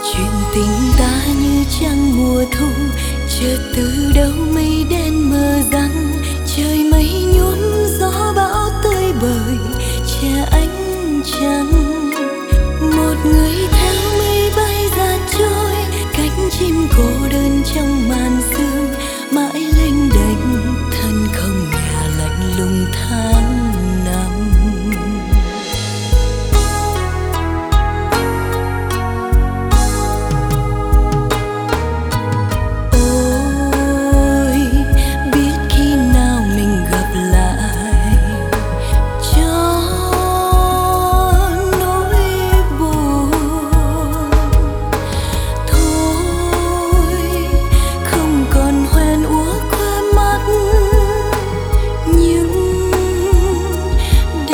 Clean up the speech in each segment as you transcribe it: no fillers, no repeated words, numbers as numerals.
Chuyện tình ta như trăng mùa thu, chợt từ đâu mây đen mờ giăng, trời mây nhuốm gió bão tơi bời che ánh trăng. Một người theo mây bay ra trôi, cánh chim cô đơn trong màn sương, mãi lênh đênh thân không nhà lạnh lùng tháng năm.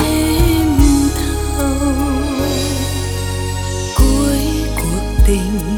Tình